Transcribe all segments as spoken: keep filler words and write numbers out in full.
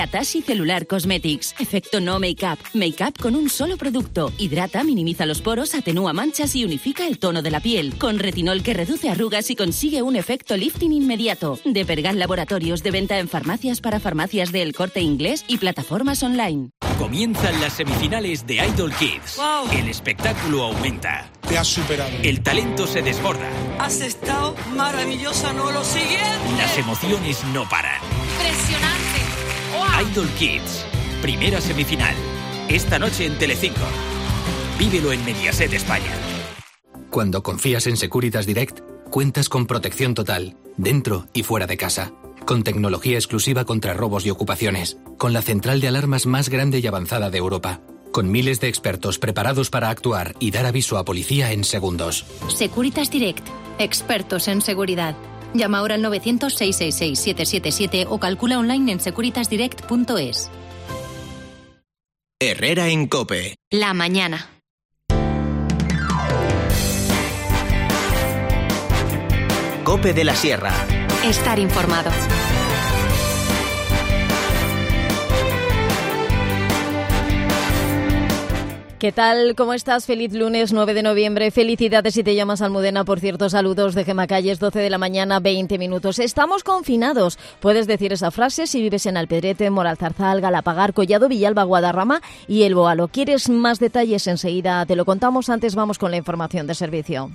Atashi Celular Cosmetics. Efecto no make-up. Make-up con un solo producto. Hidrata, minimiza los poros, atenúa manchas y unifica el tono de la piel. Con retinol que reduce arrugas y consigue un efecto lifting inmediato. De Pergal Laboratorios, de venta en farmacias para farmacias de El Corte Inglés y plataformas online. Comienzan las semifinales de Idol Kids. Wow. El espectáculo aumenta. Te has superado. El talento se desborda. Has estado maravillosa, ¿no? Lo siguiente. Las emociones no paran. Impresionante. Idol Kids, primera semifinal, esta noche en Telecinco. Vívelo en Mediaset España. Cuando confías en Securitas Direct, cuentas con protección total, dentro y fuera de casa. Con tecnología exclusiva contra robos y ocupaciones. Con la central de alarmas más grande y avanzada de Europa. Con miles de expertos preparados para actuar y dar aviso a policía en segundos. Securitas Direct, expertos en seguridad. Llama ahora al novecientos, seiscientos sesenta y seis, setecientos setenta y siete o calcula online en securitas direct punto es. Herrera en COPE. La mañana. COPE de la Sierra. Estar informado. ¿Qué tal? ¿Cómo estás? Feliz lunes nueve de noviembre. Felicidades si te llamas Almudena. Por cierto, saludos de Gema Calles, doce de la mañana, veinte minutos. Estamos confinados. Puedes decir esa frase si vives en Alpedrete, Moralzarzal, Galapagar, Collado Villalba, Guadarrama y El Boalo. ¿Quieres más detalles? Enseguida te lo contamos. Antes vamos con la información de servicio.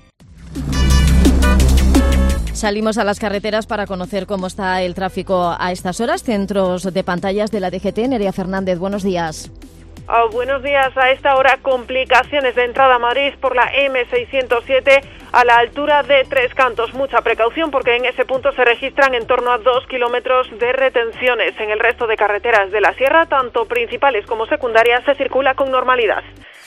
Salimos a las carreteras para conocer cómo está el tráfico a estas horas. Centros de pantallas de la D G T. Nerea Fernández, buenos días. Oh, buenos días. A esta hora, complicaciones de entrada a Madrid por la eme seiscientos siete a la altura de Tres Cantos. Mucha precaución porque en ese punto se registran en torno a dos kilómetros de retenciones. En el resto de carreteras de la sierra, tanto principales como secundarias, se circula con normalidad.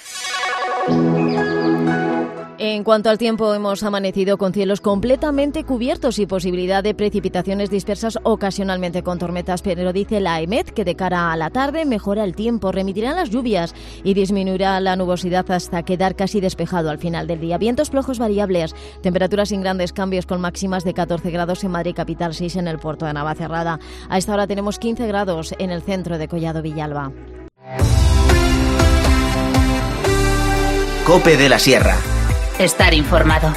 En cuanto al tiempo, hemos amanecido con cielos completamente cubiertos y posibilidad de precipitaciones dispersas ocasionalmente con tormentas, pero dice la EMET que de cara a la tarde mejora el tiempo, remitirán las lluvias y disminuirá la nubosidad hasta quedar casi despejado al final del día. Vientos flojos variables, temperaturas sin grandes cambios con máximas de catorce grados en Madrid capital, seis en el puerto de Navacerrada. A esta hora tenemos quince grados en el centro de Collado Villalba. COPE de la Sierra. Estar informado.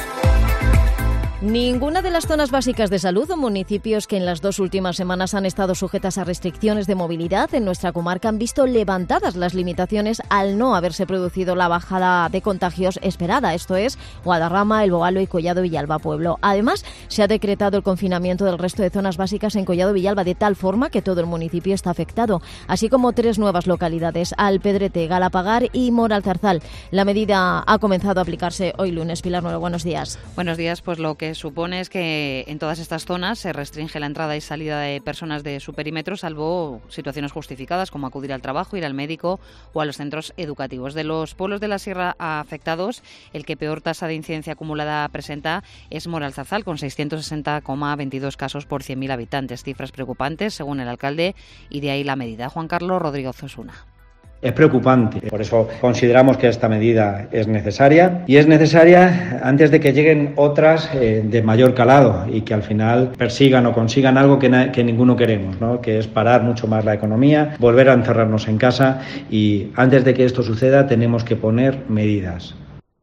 Ninguna de las zonas básicas de salud o municipios que en las dos últimas semanas han estado sujetas a restricciones de movilidad en nuestra comarca han visto levantadas las limitaciones al no haberse producido la bajada de contagios esperada. Esto es Guadarrama, El Boalo y Collado Villalba Pueblo. Además, se ha decretado el confinamiento del resto de zonas básicas en Collado Villalba de tal forma que todo el municipio está afectado, así como tres nuevas localidades, Alpedrete, Galapagar y Moralzarzal. La medida ha comenzado a aplicarse hoy lunes. Pilar Nuevo, buenos días. Buenos días. Pues lo que supone es que en todas estas zonas se restringe la entrada y salida de personas de su perímetro, salvo situaciones justificadas como acudir al trabajo, ir al médico o a los centros educativos. De los pueblos de la sierra afectados, el que peor tasa de incidencia acumulada presenta es Moralzarzal, con seiscientos sesenta coma veintidós casos por cien mil habitantes. Cifras preocupantes, según el alcalde, y de ahí la medida. Juan Carlos Rodríguez Osuna. Es preocupante, por eso consideramos que esta medida es necesaria y es necesaria antes de que lleguen otras eh, de mayor calado y que al final persigan o consigan algo que, na- que ninguno queremos, ¿no? Que es parar mucho más la economía, volver a encerrarnos en casa y antes de que esto suceda tenemos que poner medidas.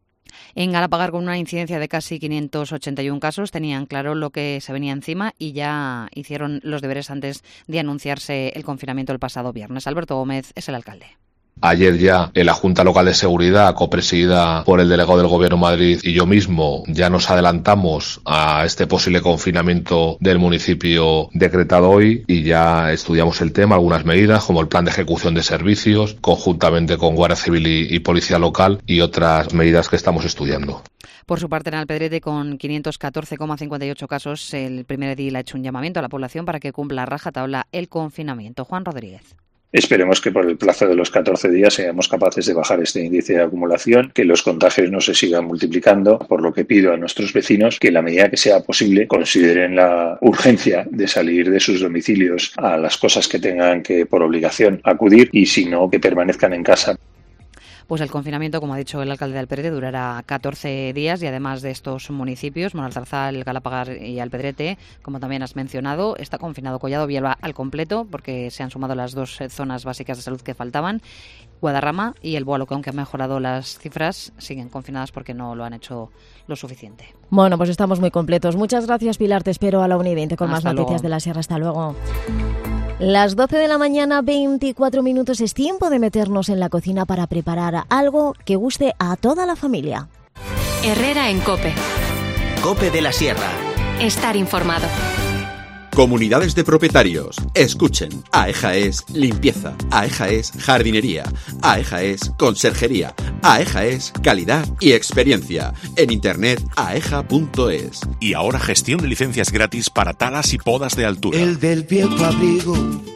En Galapagar, con una incidencia de casi quinientos ochenta y uno casos, tenían claro lo que se venía encima y ya hicieron los deberes antes de anunciarse el confinamiento el pasado viernes. Alberto Gómez es el alcalde. Ayer ya en la Junta Local de Seguridad, copresidida por el delegado del Gobierno de Madrid y yo mismo, ya nos adelantamos a este posible confinamiento del municipio decretado hoy y ya estudiamos el tema, algunas medidas como el plan de ejecución de servicios, conjuntamente con Guardia Civil y, y Policía Local y otras medidas que estamos estudiando. Por su parte, en Alpedrete, con quinientos catorce coma cincuenta y ocho casos, el primer edil ha hecho un llamamiento a la población para que cumpla a rajatabla el confinamiento. Juan Rodríguez. Esperemos que por el plazo de los catorce días seamos capaces de bajar este índice de acumulación, que los contagios no se sigan multiplicando, por lo que pido a nuestros vecinos que en la medida que sea posible consideren la urgencia de salir de sus domicilios a las cosas que tengan que por obligación acudir y si no, que permanezcan en casa. Pues el confinamiento, como ha dicho el alcalde de Alpedrete, durará catorce días y además de estos municipios, Monalzarzal, Galapagar y Alpedrete, como también has mencionado, está confinado Collado Villalba al completo porque se han sumado las dos zonas básicas de salud que faltaban. Guadarrama y el Boalo, que aunque han mejorado las cifras, siguen confinadas porque no lo han hecho lo suficiente. Bueno, pues estamos muy completos. Muchas gracias, Pilar. Te espero a la una y veinte con Hasta más noticias luego. de la Sierra. Hasta luego. Las doce de la mañana, veinticuatro minutos. Es tiempo de meternos en la cocina para preparar algo que guste a toda la familia. Herrera en COPE. COPE de la Sierra. Estar informado. Comunidades de propietarios, escuchen. AEJA es limpieza, AEJA es jardinería, AEJA es conserjería, AEJA es calidad y experiencia. En internet aeja punto es. Y ahora gestión de licencias gratis para talas y podas de altura. El del viejo abrigo.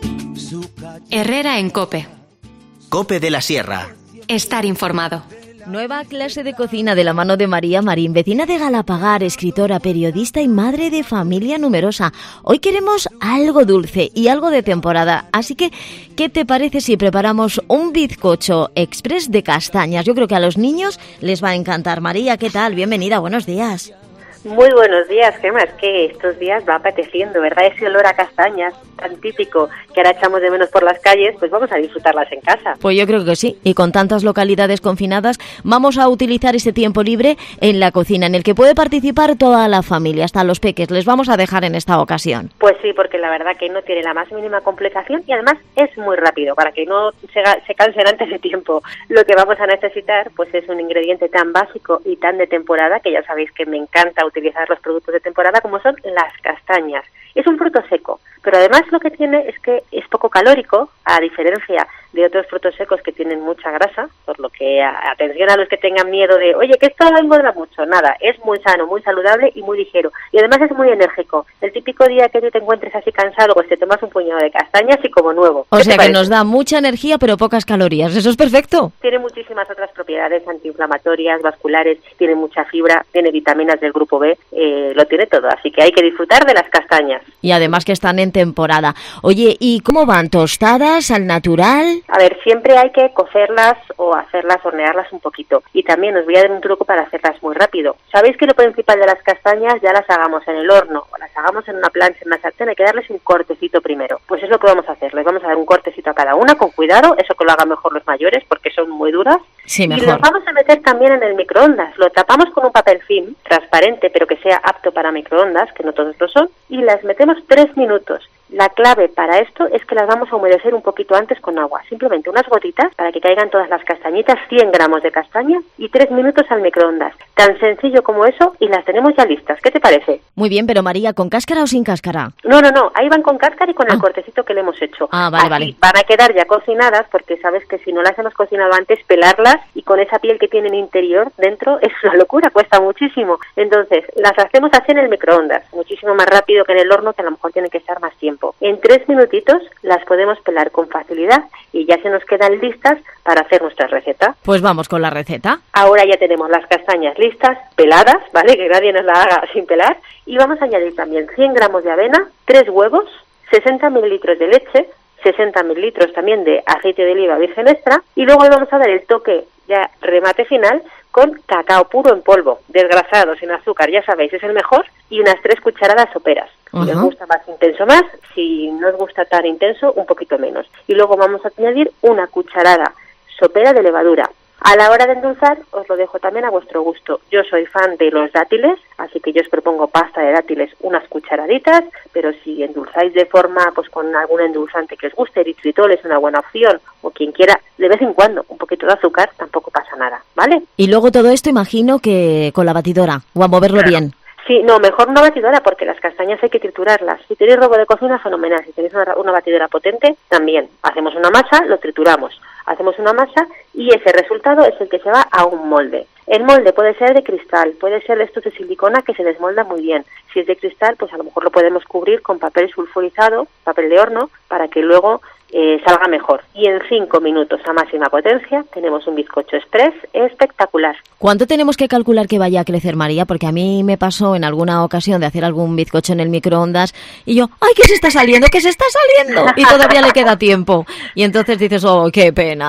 Herrera en COPE. COPE de la Sierra. Estar informado. Nueva clase de cocina de la mano de María Marín, vecina de Galapagar, escritora, periodista y madre de familia numerosa. Hoy queremos algo dulce y algo de temporada, así que, ¿qué te parece si preparamos un bizcocho express de castañas? Yo creo que a los niños les va a encantar. María, ¿qué tal? Bienvenida, buenos días. Muy buenos días, Gemma. Es que estos días va apeteciendo, ¿verdad? Ese olor a castañas tan típico que ahora echamos de menos por las calles, pues vamos a disfrutarlas en casa. Pues yo creo que sí. Y con tantas localidades confinadas, vamos a utilizar ese tiempo libre en la cocina, en el que puede participar toda la familia, hasta los peques. Les vamos a dejar en esta ocasión. Pues sí, porque la verdad que no tiene la más mínima complicación y además es muy rápido, para que no se, se cansen antes de tiempo. Lo que vamos a necesitar, pues es un ingrediente tan básico y tan de temporada, que ya sabéis que me encanta utilizar los productos de temporada, como son las castañas. Es un fruto seco, pero además lo que tiene es que es poco calórico, a diferencia de otros frutos secos que tienen mucha grasa, por lo que a, atención a los que tengan miedo de, oye, que esto engorda mucho. Nada, es muy sano, muy saludable y muy ligero. Y además es muy enérgico. El típico día que tú te encuentres así cansado, pues te tomas un puñado de castañas y como nuevo. O sea que nos da mucha energía pero pocas calorías. Eso es perfecto. Tiene muchísimas otras propiedades antiinflamatorias, vasculares, tiene mucha fibra, tiene vitaminas del grupo B, eh, lo tiene todo. Así que hay que disfrutar de las castañas. Y además que están en temporada. Oye, ¿y cómo van? ¿Tostadas, al natural? A ver, siempre hay que cocerlas o hacerlas, hornearlas un poquito. Y también os voy a dar un truco para hacerlas muy rápido. ¿Sabéis que lo principal de las castañas ya las hagamos en el horno o las hagamos en una plancha, en una sartén? Hay que darles un cortecito primero. Pues es lo que vamos a hacer. Les vamos a dar un cortecito a cada una, con cuidado. Eso que lo hagan mejor los mayores porque son muy duras. Sí, mejor. Y los vamos a meter también en el microondas. Lo tapamos con un papel film, transparente, pero que sea apto para microondas, que no todos lo son, y las metemos tres minutos. La clave para esto es que las vamos a humedecer un poquito antes con agua. Simplemente unas gotitas para que caigan todas las castañitas, cien gramos de castaña y tres minutos al microondas. Tan sencillo como eso y las tenemos ya listas. ¿Qué te parece? Muy bien, pero María, ¿con cáscara o sin cáscara? No, no, no. Ahí van con cáscara y con ah. el cortecito que le hemos hecho. Ah, vale, Así vale. Van a quedar ya cocinadas porque sabes que si no las hemos cocinado antes, pelarlas y con esa piel que tienen interior dentro es una locura, cuesta muchísimo. Entonces, las hacemos así en el microondas, muchísimo más rápido que en el horno, que a lo mejor tiene que estar más tiempo. En tres minutitos las podemos pelar con facilidad y ya se nos quedan listas para hacer nuestra receta. Pues vamos con la receta. Ahora ya tenemos las castañas listas, peladas, ¿vale? Que nadie nos la haga sin pelar. Y vamos a añadir también cien gramos de avena, tres huevos, sesenta mililitros de leche, sesenta mililitros también de aceite de oliva virgen extra y luego le vamos a dar el toque ya remate final con cacao puro en polvo, desgrasado, sin azúcar, ya sabéis, es el mejor, y unas tres cucharadas soperas. Si uh-huh. os gusta más intenso, más, si no os gusta tan intenso, un poquito menos. Y luego vamos a añadir una cucharada sopera de levadura. A la hora de endulzar, os lo dejo también a vuestro gusto. Yo soy fan de los dátiles, así que yo os propongo pasta de dátiles unas cucharaditas, pero si endulzáis de forma, pues con algún endulzante que os guste, eritritol es una buena opción, o quien quiera, de vez en cuando, un poquito de azúcar, tampoco pasa nada, ¿vale? Y luego todo esto imagino que con la batidora, o a moverlo claro. bien. Sí, no, mejor una batidora porque las castañas hay que triturarlas. Si tenéis robo de cocina, fenomenal. Si tenéis una, una batidora potente, también. Hacemos una masa, lo trituramos. Hacemos una masa y ese resultado es el que se va a un molde. El molde puede ser de cristal, puede ser de estos de silicona que se desmolda muy bien. Si es de cristal, pues a lo mejor lo podemos cubrir con papel sulfurizado, papel de horno, para que luego eh, salga mejor. Y en cinco minutos a máxima potencia tenemos un bizcocho express espectacular. ¿Cuánto tenemos que calcular que vaya a crecer, María? Porque a mí me pasó en alguna ocasión de hacer algún bizcocho en el microondas y yo, ¡ay, que se está saliendo, que se está saliendo! Y todavía le queda tiempo. Y entonces dices, ¡oh, qué pena!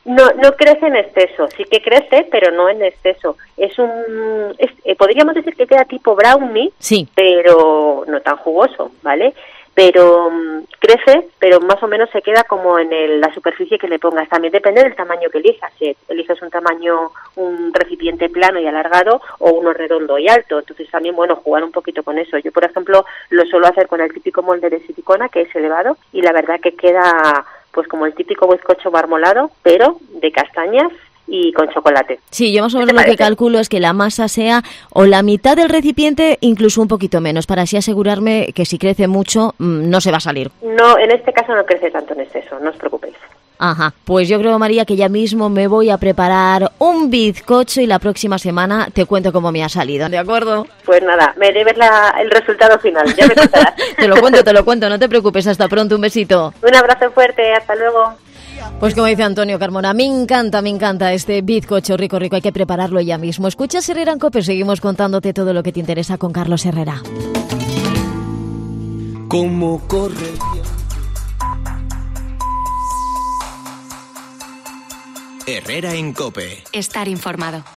No, no crece en exceso, sí que crece, pero no en exceso. Es un, es, eh, podríamos decir que queda tipo brownie, sí, pero no tan jugoso, ¿vale? Pero um, crece, pero más o menos se queda como en el, la superficie que le pongas. También depende del tamaño que elijas. Si eliges un tamaño, un recipiente plano y alargado o uno redondo y alto. Entonces también, bueno, jugar un poquito con eso. Yo, por ejemplo, lo suelo hacer con el típico molde de silicona, que es elevado, y la verdad que queda pues como el típico bizcocho marmolado, pero de castañas y con chocolate. Sí, yo más o menos lo que calculo es que la masa sea o la mitad del recipiente, incluso un poquito menos, para así asegurarme que si crece mucho no se va a salir. No, en este caso no crece tanto en exceso, no os preocupéis. Ajá, pues yo creo, María, que ya mismo me voy a preparar un bizcocho y la próxima semana te cuento cómo me ha salido, ¿de acuerdo? Pues nada, me debes la, el resultado final, ya me contarás. Te lo cuento, te lo cuento, no te preocupes, hasta pronto, un besito. Un abrazo fuerte, hasta luego. Pues como dice Antonio Carmona, me encanta, me encanta este bizcocho rico, rico, hay que prepararlo ya mismo. Escuchas Herrera en COPE, seguimos contándote todo lo que te interesa con Carlos Herrera. ¿Cómo corre? Herrera en COPE. Estar informado.